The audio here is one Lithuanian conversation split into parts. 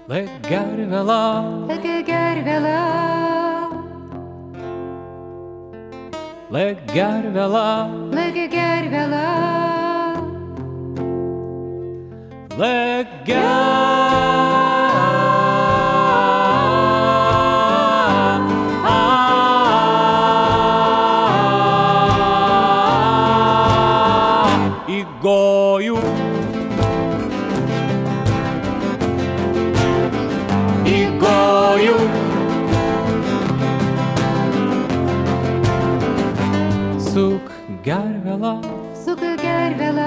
Legarvelā, Legarvelā, Legarvelā, Legarvelā, I goju, Suk garvelā, Sugarvelā,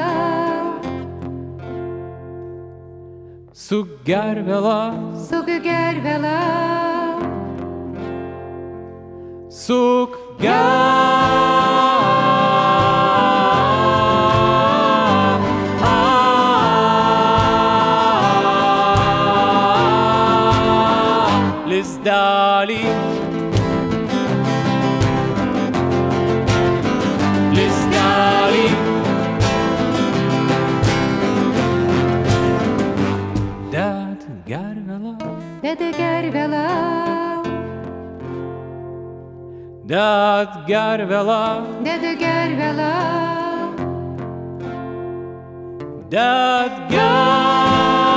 Suk garvelā, Sugarvelā, Suk Lizdāli, Lizdāli, Dāt garvelā, Legarvelā, Dāt garvelā, Legarvelā, Dāt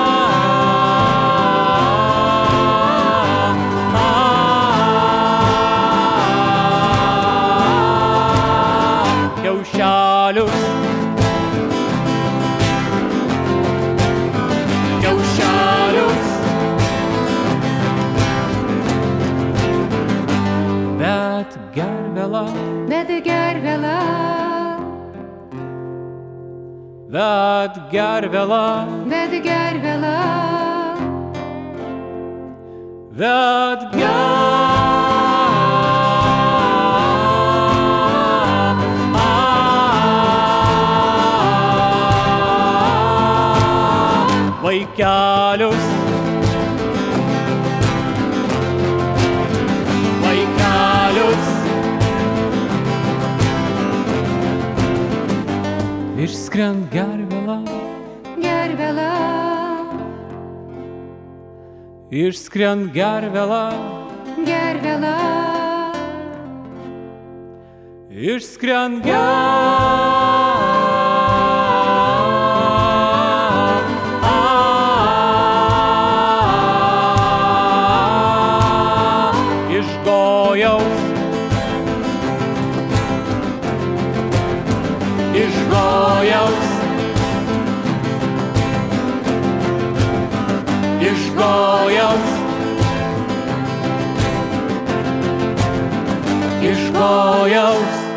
Kiaušelius, kiaušelius, Bet garvelā, Legarvelā, Bet garvelā, Legarvelā, Bet Vaikelius, vaikelius, Virskrien garvelā, Garvelā, Virskrien garvelā, Garvelā, Virskrien Išgojaus